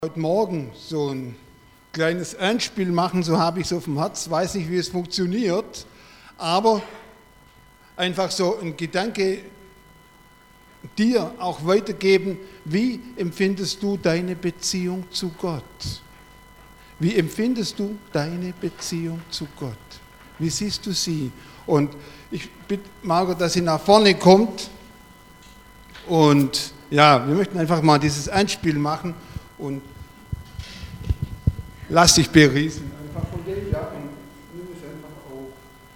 Heute Morgen so ein kleines Endspiel machen, so habe ich es auf dem Herz, weiß nicht, wie es funktioniert, aber einfach so ein Gedanke dir auch weitergeben, wie empfindest du deine Beziehung zu Gott? Wie empfindest du deine Beziehung zu Gott? Wie siehst du sie? Und ich bitte Margot, dass sie nach vorne kommt und ja, wir möchten einfach mal dieses Endspiel machen. Und lass dich beriesen. Einfach von dem, ja, und nimm es einfach auf.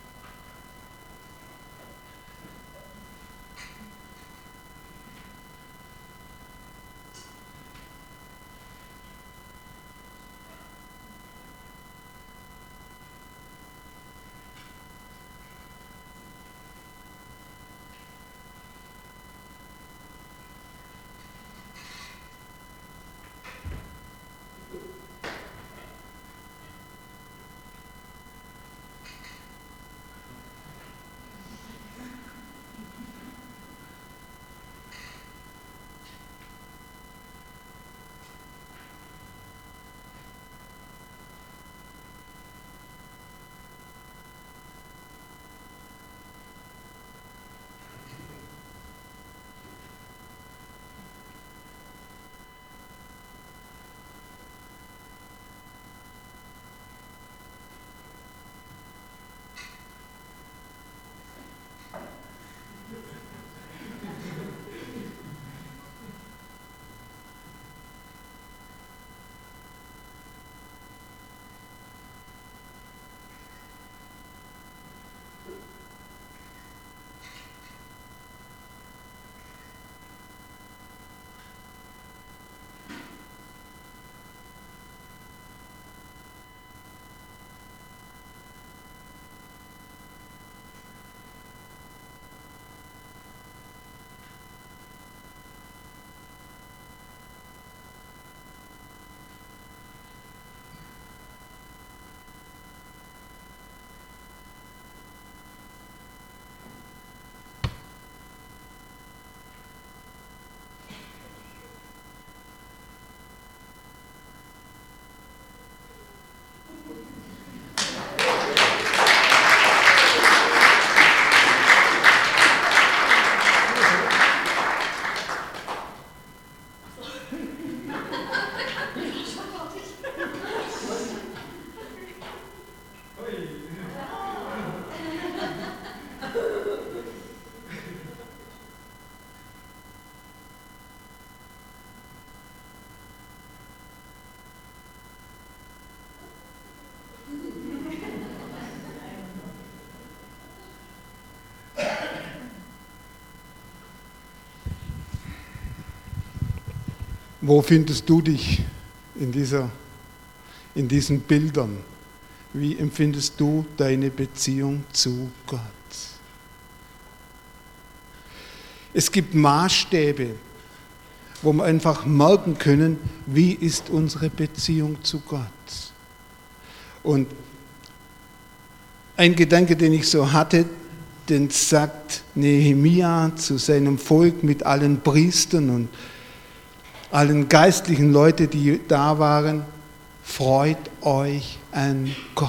Wo findest du dich in diesen Bildern? Wie empfindest du deine Beziehung zu Gott? Es gibt Maßstäbe, wo wir einfach merken können, wie ist unsere Beziehung zu Gott. Und ein Gedanke, den ich so hatte, den sagt Nehemia zu seinem Volk mit allen Priestern und allen geistlichen Leuten, die da waren: Freut euch an Gott.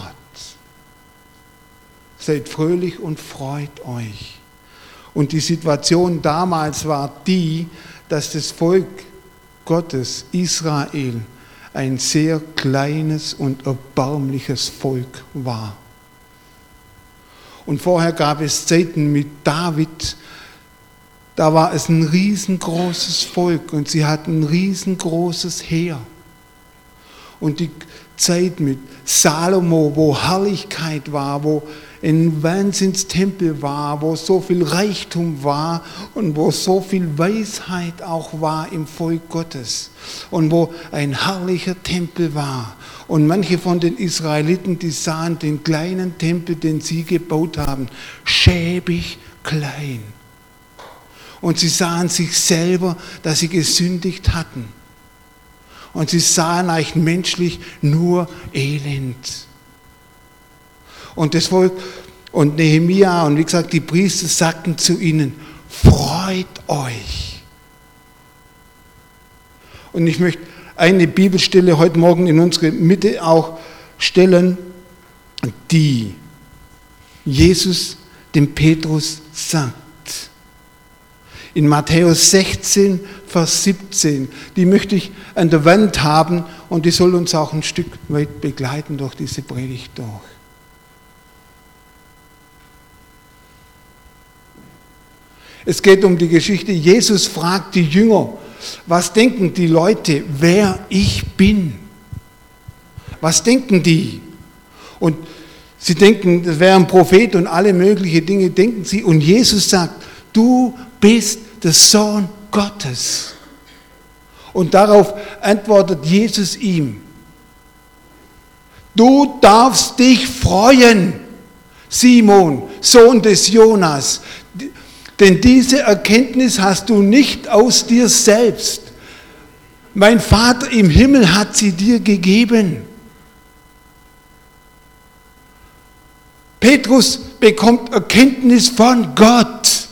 Seid fröhlich und freut euch. Und die Situation damals war die, dass das Volk Gottes, Israel, ein sehr kleines und erbärmliches Volk war. Und vorher gab es Zeiten mit David. Da war es ein riesengroßes Volk und sie hatten ein riesengroßes Heer. Und die Zeit mit Salomo, wo Herrlichkeit war, wo ein Wahnsinnstempel war, wo so viel Reichtum war und wo so viel Weisheit auch war im Volk Gottes und wo ein herrlicher Tempel war. Und manche von den Israeliten, die sahen den kleinen Tempel, den sie gebaut haben, schäbig klein. Und sie sahen sich selber, dass sie gesündigt hatten. Und sie sahen eigentlich menschlich nur Elend. Und das Volk und Nehemia und wie gesagt die Priester sagten zu ihnen: Freut euch. Und ich möchte eine Bibelstelle heute Morgen in unsere Mitte auch stellen, die Jesus dem Petrus sagt. In Matthäus 16, Vers 17. Die möchte ich an der Wand haben und die soll uns auch ein Stück weit begleiten durch diese Predigt durch. Es geht um die Geschichte, Jesus fragt die Jünger, was denken die Leute, wer ich bin? Was denken die? Und sie denken, das wäre ein Prophet und alle möglichen Dinge denken sie. Und Jesus sagt, du bist der Sohn Gottes. Und darauf antwortet Jesus ihm, du darfst dich freuen, Simon, Sohn des Jonas, denn diese Erkenntnis hast du nicht aus dir selbst. Mein Vater im Himmel hat sie dir gegeben. Petrus bekommt Erkenntnis von Gott.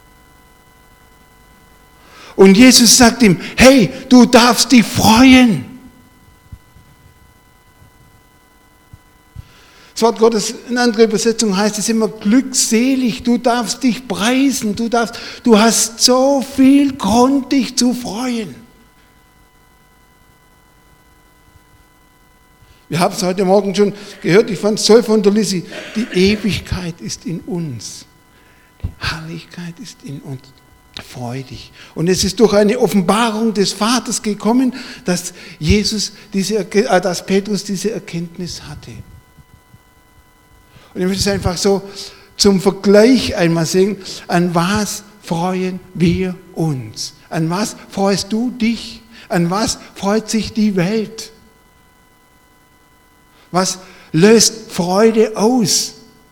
Und Jesus sagt ihm, hey, du darfst dich freuen. Das Wort Gottes, in anderer Übersetzung heißt es immer glückselig, du darfst dich preisen, du hast so viel Grund, dich zu freuen. Wir haben es heute Morgen schon gehört, ich fand es toll von der Lissi, die Ewigkeit ist in uns, die Herrlichkeit ist in uns. Freudig. Und es ist durch eine Offenbarung des Vaters gekommen, dass Petrus diese Erkenntnis hatte. Und ich möchte es einfach so zum Vergleich einmal sehen, an was freuen wir uns? An was freust du dich? An was freut sich die Welt? Was löst Freude aus?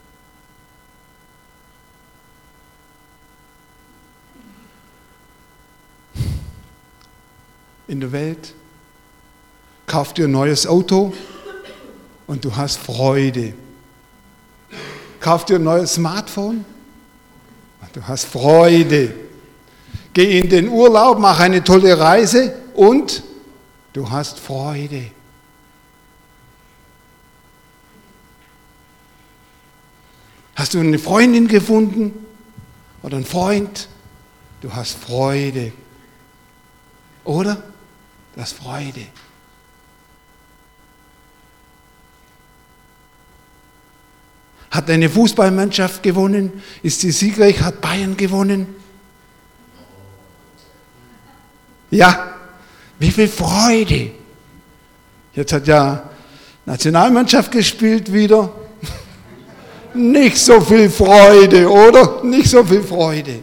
In der Welt, kauf dir ein neues Auto und du hast Freude. Kauf dir ein neues Smartphone und du hast Freude. Geh in den Urlaub, mach eine tolle Reise und du hast Freude. Hast du eine Freundin gefunden oder einen Freund? Du hast Freude. Oder? Du hast Freude. Hat eine Fußballmannschaft gewonnen? Ist sie siegreich? Hat Bayern gewonnen? Ja, wie viel Freude. Jetzt hat ja Nationalmannschaft gespielt wieder. Nicht so viel Freude, oder? Nicht so viel Freude.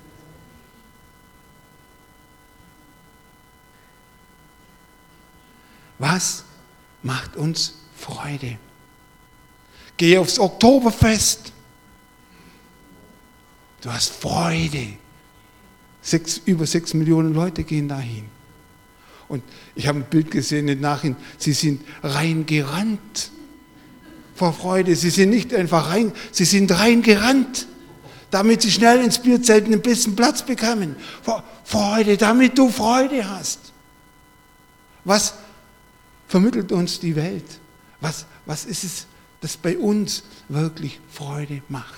Was macht uns Freude? Geh aufs Oktoberfest. Du hast Freude. Über 6 Millionen Leute gehen dahin. Und ich habe ein Bild gesehen im Nachhinein. Sie sind reingerannt vor Freude. Sie sind nicht einfach rein, sie sind reingerannt, damit sie schnell ins Bierzelt ein bisschen Platz bekommen. Freude, damit du Freude hast. Was vermittelt uns die Welt? Was ist es, das bei uns wirklich Freude macht?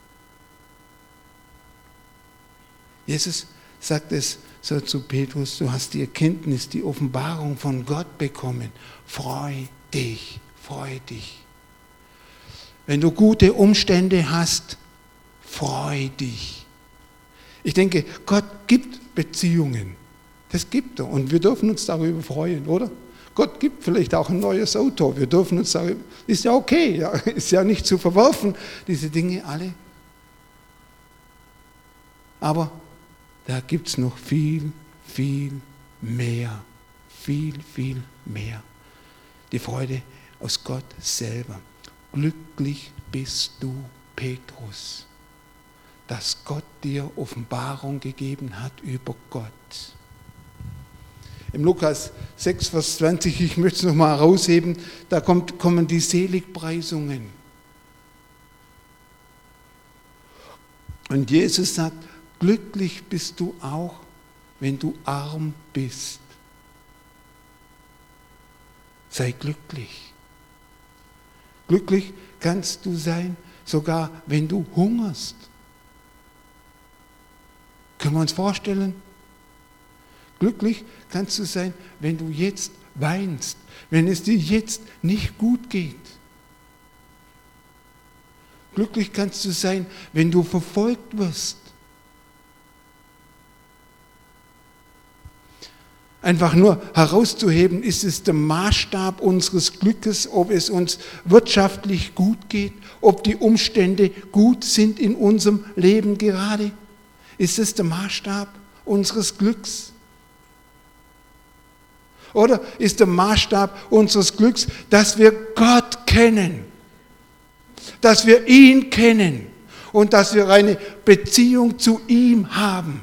Jesus sagt es so zu Petrus, du hast die Erkenntnis, die Offenbarung von Gott bekommen. Freu dich, freu dich. Wenn du gute Umstände hast, freu dich. Ich denke, Gott gibt Beziehungen. Das gibt er und wir dürfen uns darüber freuen, oder? Gott gibt vielleicht auch ein neues Auto. Wir dürfen uns darüber, ist ja okay, ja, ist ja nicht zu verwerfen, diese Dinge alle. Aber da gibt es noch viel, viel mehr. Viel, viel mehr. Die Freude aus Gott selber. Glücklich bist du, Petrus, dass Gott dir Offenbarung gegeben hat über Gott. Im Lukas 6, Vers 20, ich möchte es nochmal herausheben, da kommen die Seligpreisungen. Und Jesus sagt, glücklich bist du auch, wenn du arm bist. sei glücklich. Glücklich kannst du sein, sogar wenn du hungerst. Können wir uns vorstellen? Glücklich kannst du sein, wenn du jetzt weinst, wenn es dir jetzt nicht gut geht. Glücklich kannst du sein, wenn du verfolgt wirst. Einfach nur herauszuheben, ist es der Maßstab unseres Glückes, ob es uns wirtschaftlich gut geht, ob die Umstände gut sind in unserem Leben gerade. Ist es der Maßstab unseres Glücks? Oder ist der Maßstab unseres Glücks, dass wir Gott kennen, dass wir ihn kennen und dass wir eine Beziehung zu ihm haben?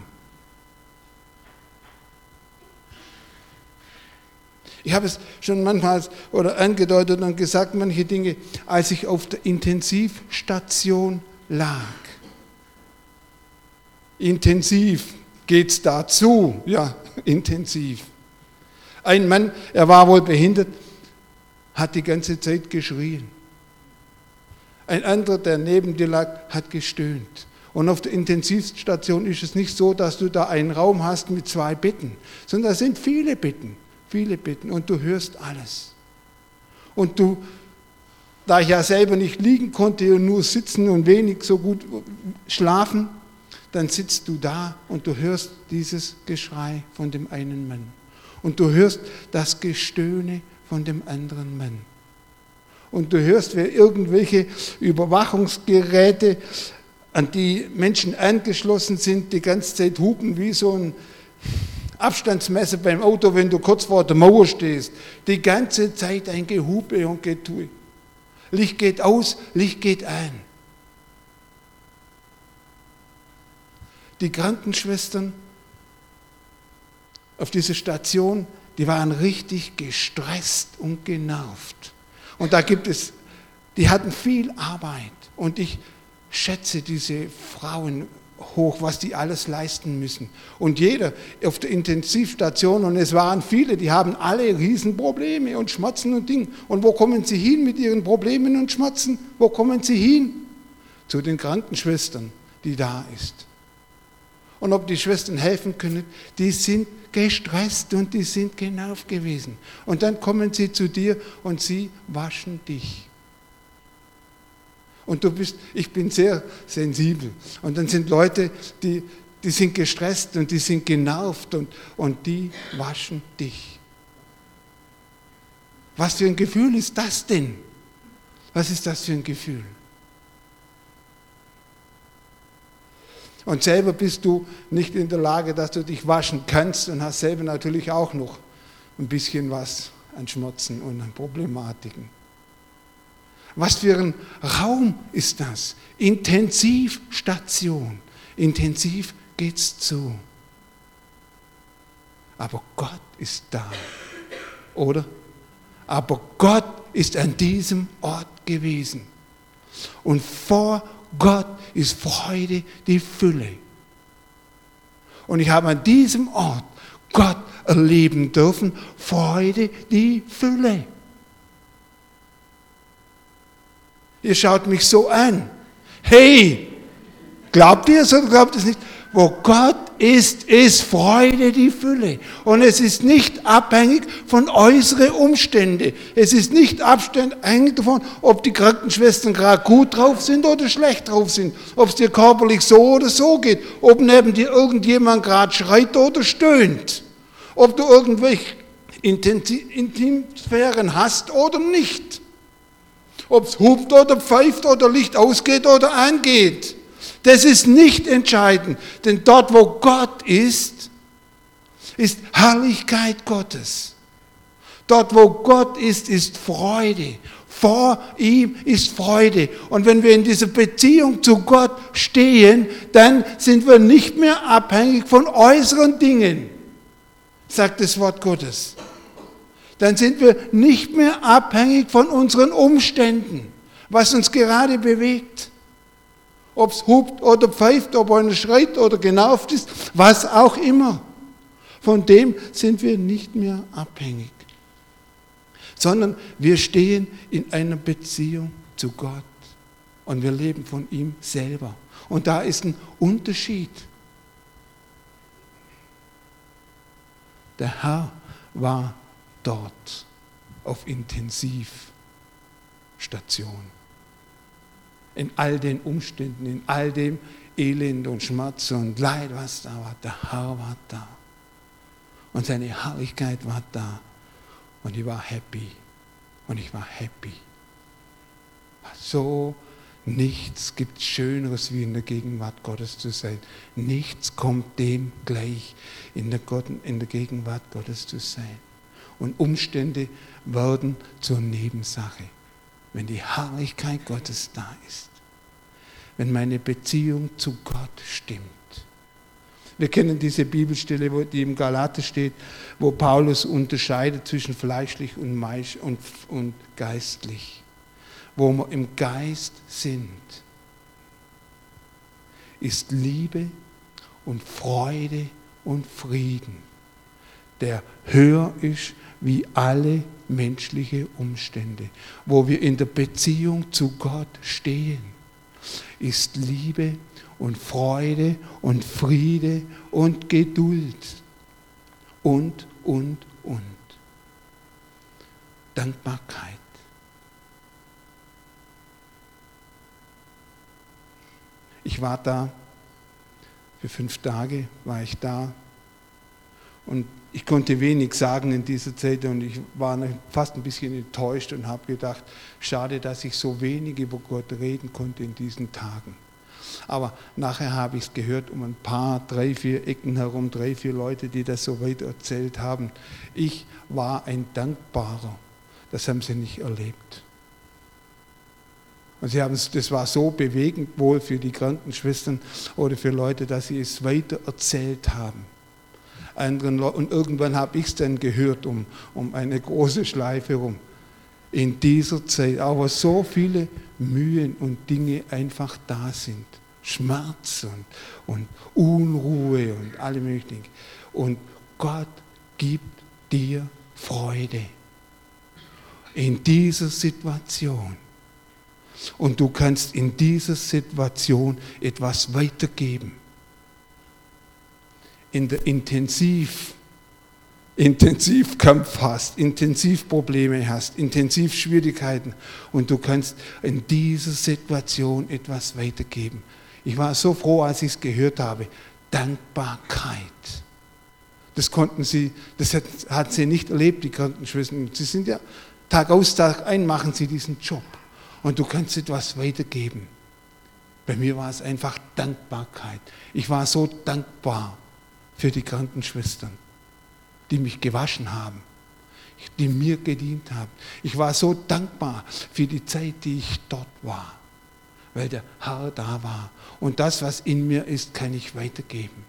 Ich habe es schon manchmal angedeutet und gesagt, manche Dinge, als ich auf der Intensivstation lag. Intensiv geht's dazu, ja, intensiv. Ein Mann, er war wohl behindert, hat die ganze Zeit geschrien. Ein anderer, der neben dir lag, hat gestöhnt. Und auf der Intensivstation ist es nicht so, dass du da einen Raum hast mit 2 Betten, sondern da sind viele Betten und du hörst alles. Und du, da ich ja selber nicht liegen konnte und nur sitzen und wenig so gut schlafen, dann sitzt du da und du hörst dieses Geschrei von dem einen Mann. Und du hörst das Gestöhne von dem anderen Mann. Und du hörst, wer irgendwelche Überwachungsgeräte, an die Menschen angeschlossen sind, die ganze Zeit hupen wie so ein Abstandsmesser beim Auto, wenn du kurz vor der Mauer stehst. Die ganze Zeit ein Gehupe und Getue. Licht geht aus, Licht geht ein. Die Krankenschwestern auf dieser Station, die waren richtig gestresst und genervt. Und da die hatten viel Arbeit. Und ich schätze diese Frauen hoch, was die alles leisten müssen. Und jeder auf der Intensivstation, und es waren viele, die haben alle Riesenprobleme und Schmerzen und Dinge. Und wo kommen sie hin mit ihren Problemen und Schmerzen? Wo kommen sie hin? Zu den Krankenschwestern, die da ist. Und ob die Schwestern helfen können, die sind gestresst und die sind genervt gewesen. Und dann kommen sie zu dir und sie waschen dich. Und ich bin sehr sensibel. Und dann sind Leute, die sind gestresst und die sind genervt und die waschen dich. Was für ein Gefühl ist das denn? Was ist das für ein Gefühl? Und selber bist du nicht in der Lage, dass du dich waschen kannst und hast selber natürlich auch noch ein bisschen was an Schmerzen und an Problematiken. Was für ein Raum ist das? Intensivstation. Intensiv geht's zu. Aber Gott ist da, oder? Aber Gott ist an diesem Ort gewesen. Und vor Gott ist Freude die Fülle. Und ich habe an diesem Ort Gott erleben dürfen, Freude die Fülle. Ihr schaut mich so an. Hey, glaubt ihr es oder glaubt ihr es nicht? Wo Gott ist Freude die Fülle. Und es ist nicht abhängig von äußeren Umständen. Es ist nicht abhängig davon, ob die Krankenschwestern gerade gut drauf sind oder schlecht drauf sind. Ob es dir körperlich so oder so geht. Ob neben dir irgendjemand gerade schreit oder stöhnt. Ob du irgendwelche Intimsphären hast oder nicht. Ob es hupt oder pfeift oder Licht ausgeht oder angeht. Das ist nicht entscheidend, denn dort, wo Gott ist Herrlichkeit Gottes. Dort, wo Gott ist Freude. Vor ihm ist Freude. Und wenn wir in dieser Beziehung zu Gott stehen, dann sind wir nicht mehr abhängig von äußeren Dingen, sagt das Wort Gottes. Dann sind wir nicht mehr abhängig von unseren Umständen, was uns gerade bewegt. Ob es hupt oder pfeift, ob einer schreit oder genervt ist, was auch immer. Von dem sind wir nicht mehr abhängig. sondern wir stehen in einer Beziehung zu Gott und wir leben von ihm selber. Und da ist ein Unterschied. Der Herr war dort auf Intensivstation. In all den Umständen, in all dem Elend und Schmerz und Leid, was da war, der Herr war da. Und seine Herrlichkeit war da. Und ich war happy. Und ich war happy. So nichts gibt Schöneres, wie in der Gegenwart Gottes zu sein. Nichts kommt dem gleich, in der Gegenwart Gottes zu sein. Und Umstände werden zur Nebensache, wenn die Herrlichkeit Gottes da ist. Wenn meine Beziehung zu Gott stimmt. Wir kennen diese Bibelstelle, die im Galater steht, wo Paulus unterscheidet zwischen fleischlich und geistlich. Wo wir im Geist sind, ist Liebe und Freude und Frieden, der höher ist wie alle menschliche Umstände. Wo wir in der Beziehung zu Gott stehen, ist Liebe und Freude und Friede und Geduld und. Dankbarkeit. Ich war da, für 5 Tage war ich da und ich konnte wenig sagen in dieser Zeit und ich war fast ein bisschen enttäuscht und habe gedacht, schade, dass ich so wenig über Gott reden konnte in diesen Tagen. Aber nachher habe ich es gehört, um ein paar, 3, 4 Ecken herum, 3, 4 Leute, die das so weit erzählt haben. Ich war ein Dankbarer. Das haben sie nicht erlebt. Und das war so bewegend wohl für die Krankenschwestern oder für Leute, dass sie es weiter erzählt haben. Und irgendwann habe ich es dann gehört, um eine große Schleife rum. In dieser Zeit, aber so viele Mühen und Dinge einfach da sind. Schmerz und Unruhe und alle möglichen Dinge. Und Gott gibt dir Freude in dieser Situation. Und du kannst in dieser Situation etwas weitergeben. In der Intensivkampf hast, Intensivprobleme hast, Intensivschwierigkeiten und du kannst in dieser Situation etwas weitergeben. Ich war so froh, als ich es gehört habe. Dankbarkeit. Das hat sie nicht erlebt, die Krankenschwestern. Sie sind ja Tag aus, Tag ein, machen sie diesen Job. Und du kannst etwas weitergeben. Bei mir war es einfach Dankbarkeit. Ich war so dankbar für die Krankenschwestern, die mich gewaschen haben, die mir gedient haben. Ich war so dankbar für die Zeit, die ich dort war, weil der Herr da war. Und das, was in mir ist, kann ich weitergeben.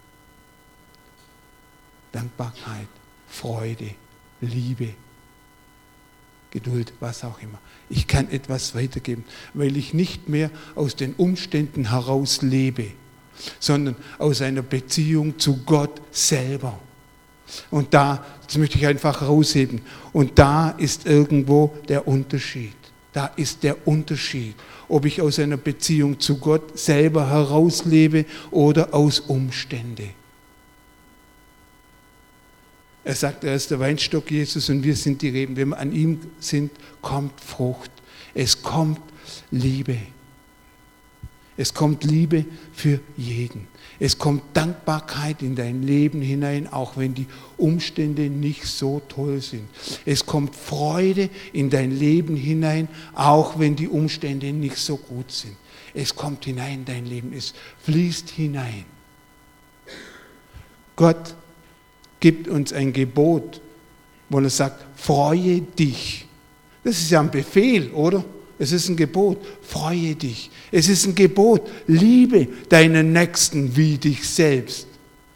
Dankbarkeit, Freude, Liebe, Geduld, was auch immer. Ich kann etwas weitergeben, weil ich nicht mehr aus den Umständen heraus lebe, sondern aus einer Beziehung zu Gott selber. Und das möchte ich einfach rausheben. Und da ist irgendwo der Unterschied. Da ist der Unterschied, ob ich aus einer Beziehung zu Gott selber herauslebe oder aus Umständen. Er sagt, er ist der Weinstock Jesus und wir sind die Reben. Wenn wir an ihm sind, kommt Frucht. Es kommt Liebe. Es kommt Liebe für jeden. Es kommt Dankbarkeit in dein Leben hinein, auch wenn die Umstände nicht so toll sind. Es kommt Freude in dein Leben hinein, auch wenn die Umstände nicht so gut sind. Es kommt hinein in dein Leben, es fließt hinein. Gott gibt uns ein Gebot, wo er sagt, freue dich. Das ist ja ein Befehl, oder? Es ist ein Gebot, freue dich. Es ist ein Gebot, liebe deinen Nächsten wie dich selbst.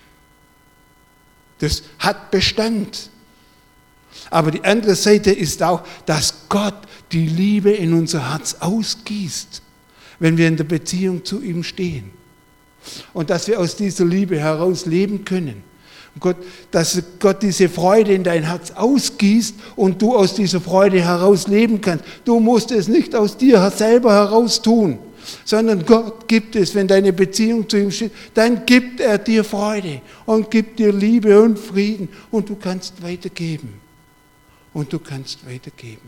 Das hat Bestand. Aber die andere Seite ist auch, dass Gott die Liebe in unser Herz ausgießt, wenn wir in der Beziehung zu ihm stehen. Und dass wir aus dieser Liebe heraus leben können. Dass Gott diese Freude in dein Herz ausgießt und du aus dieser Freude heraus leben kannst. Du musst es nicht aus dir selber heraus tun, sondern Gott gibt es, wenn deine Beziehung zu ihm steht, dann gibt er dir Freude und gibt dir Liebe und Frieden und du kannst weitergeben. Und du kannst weitergeben.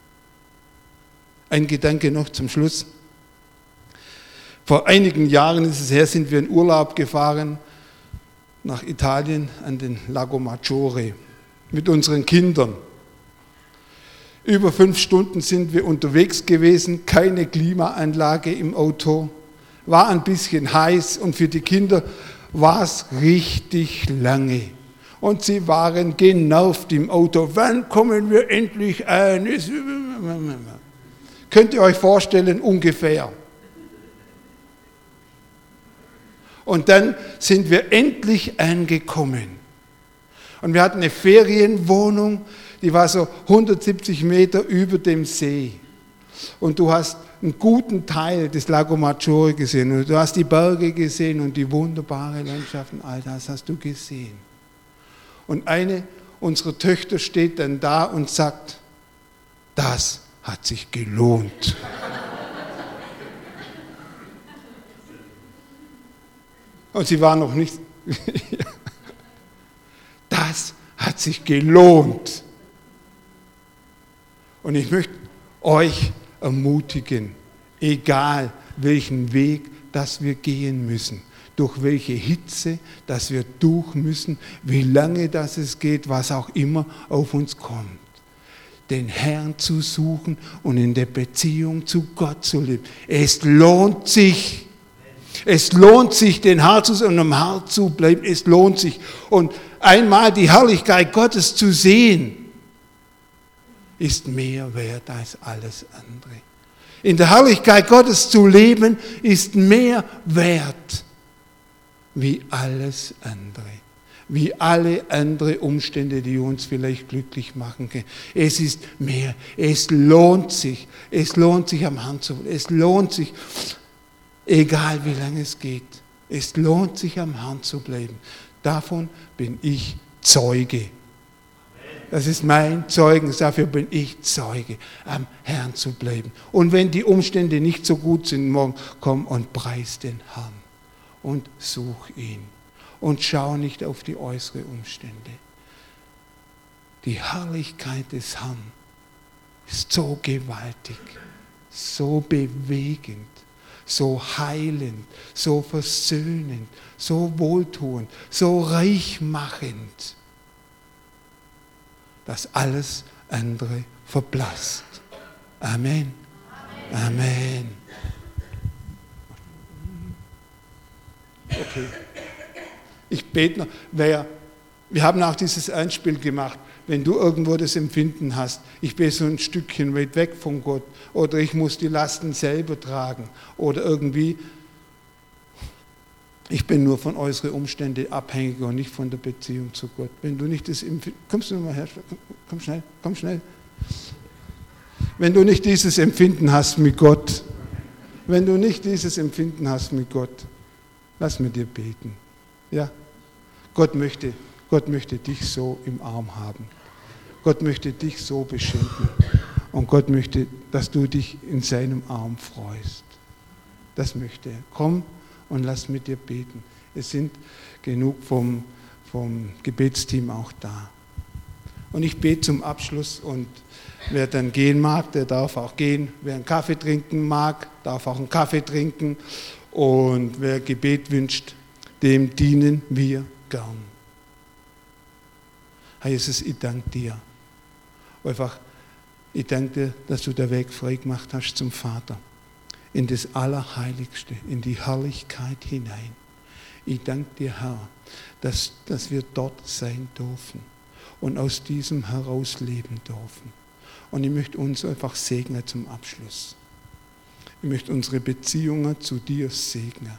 Ein Gedanke noch zum Schluss. Vor einigen Jahren ist es her, sind wir in Urlaub gefahren nach Italien an den Lago Maggiore mit unseren Kindern. Über 5 Stunden sind wir unterwegs gewesen, keine Klimaanlage im Auto, war ein bisschen heiß und für die Kinder war es richtig lange. Und sie waren genervt im Auto. Wann kommen wir endlich an? Könnt ihr euch vorstellen, ungefähr. Und dann sind wir endlich angekommen. Und wir hatten eine Ferienwohnung, die war so 170 Meter über dem See. Und du hast einen guten Teil des Lago Maggiore gesehen. Und du hast die Berge gesehen und die wunderbare Landschaften. All das hast du gesehen. Und eine unserer Töchter steht dann da und sagt, das hat sich gelohnt. Und sie war noch nicht, das hat sich gelohnt. Und ich möchte euch ermutigen, egal welchen Weg, dass wir gehen müssen, durch welche Hitze, dass wir durch müssen, wie lange das es geht, was auch immer auf uns kommt, den Herrn zu suchen und in der Beziehung zu Gott zu leben. Es lohnt sich. Es lohnt sich, den Herrn zu suchen und am Herrn zu bleiben. Es lohnt sich. Und einmal die Herrlichkeit Gottes zu sehen, ist mehr wert als alles andere. In der Herrlichkeit Gottes zu leben, ist mehr wert wie alles andere. Wie alle anderen Umstände, die uns vielleicht glücklich machen können. Es ist mehr. Es lohnt sich. Es lohnt sich, am Herrn zu bleiben. Es lohnt sich, egal wie lange es geht. Es lohnt sich, am Herrn zu bleiben. Davon bin ich Zeuge. Das ist mein Zeugnis, dafür bin ich Zeuge, am Herrn zu bleiben. Und wenn die Umstände nicht so gut sind, morgen komm und preis den Herrn und such ihn. Und schau nicht auf die äußeren Umstände. Die Herrlichkeit des Herrn ist so gewaltig, so bewegend, so heilend, so versöhnend, so wohltuend, so reichmachend, dass alles andere verblasst. Amen. Amen. Okay. Ich bete noch. Wir haben auch dieses Einspiel gemacht. Wenn du irgendwo das Empfinden hast, ich bin so ein Stückchen weit weg von Gott oder ich muss die Lasten selber tragen oder irgendwie, ich bin nur von äußeren Umständen abhängig und nicht von der Beziehung zu Gott. Wenn du nicht das Empfinden, kommst du mal her, komm schnell. Wenn du nicht dieses Empfinden hast mit Gott, lass mir dir beten. Ja, Gott möchte dich so im Arm haben. Gott möchte dich so beschenken. Und Gott möchte, dass du dich in seinem Arm freust. Das möchte er. Komm und lass mit dir beten. Es sind genug vom Gebetsteam auch da. Und ich bete zum Abschluss und wer dann gehen mag, der darf auch gehen. Wer einen Kaffee trinken mag, darf auch einen Kaffee trinken. Und wer Gebet wünscht, dem dienen wir gern. Herr Jesus, ich danke dir. Einfach, ich danke dir, dass du den Weg frei gemacht hast zum Vater. In das Allerheiligste, in die Herrlichkeit hinein. Ich danke dir, Herr, dass wir dort sein dürfen und aus diesem heraus leben dürfen. Und ich möchte uns einfach segnen zum Abschluss. Ich möchte unsere Beziehungen zu dir segnen.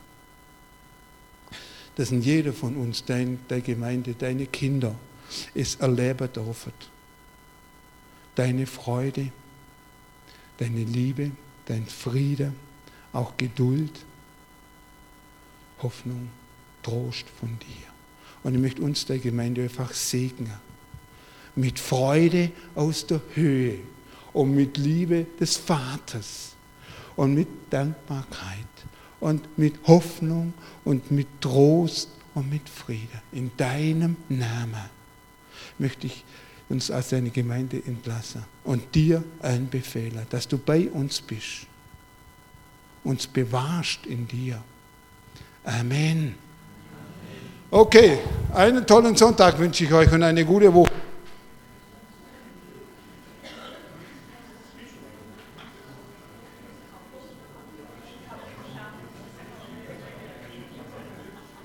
Dass jeder von uns, deine Gemeinde, deine Kinder, es erleben dürfen. Deine Freude, deine Liebe, dein Friede, auch Geduld, Hoffnung, Trost von dir. Und ich möchte uns der Gemeinde einfach segnen. Mit Freude aus der Höhe und mit Liebe des Vaters und mit Dankbarkeit und mit Hoffnung und mit Trost und mit Frieden. In deinem Namen möchte ich uns als deine Gemeinde entlassen und dir anbefehlen, dass du bei uns bist, uns bewahrst in dir. Amen. Okay, einen tollen Sonntag wünsche ich euch und eine gute Woche.